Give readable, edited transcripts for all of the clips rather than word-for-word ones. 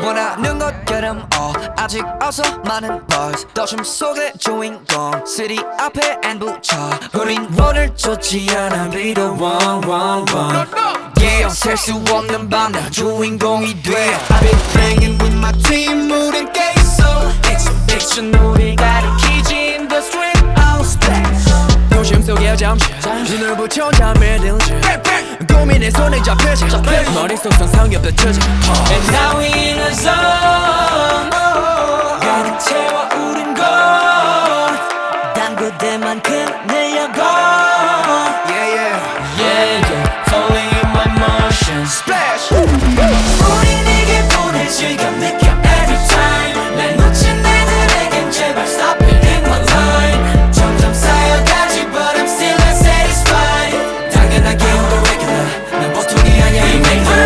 원하는 것처럼 아직 어서 많은 buzz 도심 속의 주인공 city 앞에 N 붙여 우린 오늘 좋지 않아 be the one yeah 셀 수 없는 밤 나 주인공이 돼 I've been playing with my team 우린 깨있어 Exhibition 우리 가리키지 in the street oh splash 도심 속에 잠시 눈을 붙여 잠에 들지 고민에 손에 잡히지 머릿속 상상이 펼쳐지 And now we in a zone 가득 채워 우린 단 그대만큼 늘려고 Yeah yeah Yeah yeah falling in my motions Splash 우린 이 기분을 즐겨 느껴 every time 날 놓친 애들에겐 제발 stop it in my line 점점 쌓여가지 but I'm still not satisfied 당연하게 on the regular 난 보통이 아니야 you make me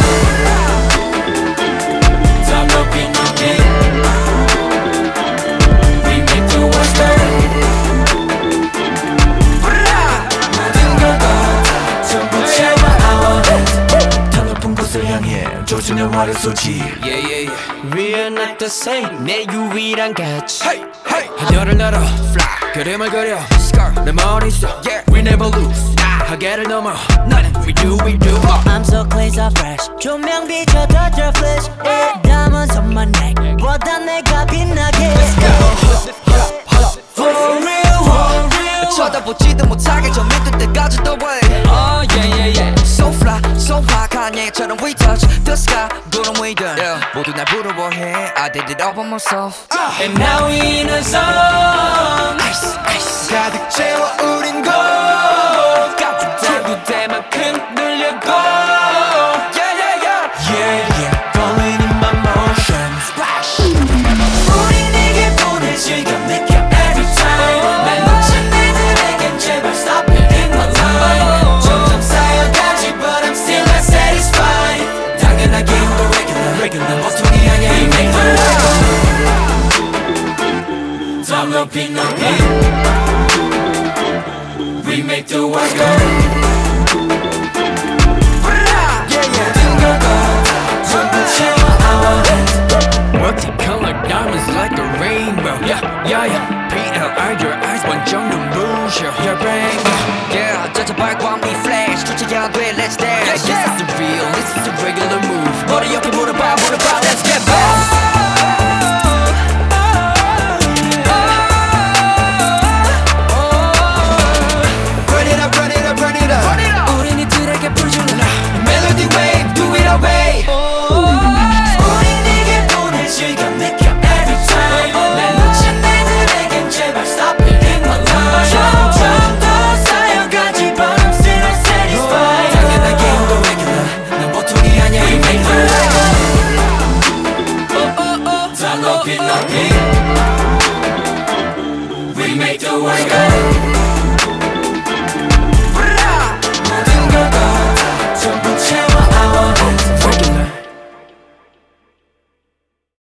더 높이 높이 We make the world burn 모든 걸 걸어 전부 채워 I want it 더 높은 곳을 향해 조준의 화를 쏘지 Yeah yeah yeah We are not the same 내 유일한 가치 Hey hey 하늘을 날아 fly 그림을 그려 scar 내 머릿속 yeah we never lose 하계를 넘어 나는 we do I'm so clean so fresh 조명 비춰 touch your flesh 담은 손만 내보다 내가 빛나게 For real 쳐다보지도 못하게 저 밑에 때까지 the way Oh yeah yeah yeah So fly so high Kanye처럼 we touch the sky 구름 위든 모두 날 부러워해 I did it all by myself And now we in a zone Ice ice 가득 채워 우린 go 단 그대만큼 늘려고 Yeah yeah yeah Yeah yeah falling in my motions Splash 우린 이 기분을 즐겨 느껴 every time 날 놓친 애들에겐 제발 stop it in my line 점점 쌓여가지 but I'm still not satisfied 당연하게 on the regular 난 보통이 아니야 you make me 더 높이 높이 We make the world go Multicolored diamonds like a rainbow Yeah, yeah, yeah PLR your eyes 완전 눈부셔 Your brain Yeah, 저저 발광 we flash 주체가 돼 let's dance This is the real, this is the regular move 머리 옆에 물어봐 let's get back Burn it up burn it up burn it up 우린 이들에게 불주는 Melody wave do it away 우린 이 기분을 즐겨 느껴 every time 날 놓친 애들에겐 제발 stop it in my line 점점 더 쌓여가지 but I'm still not satisfied 당연하게 on the regular 난 보통이 아니야 you make me 더 높이 높이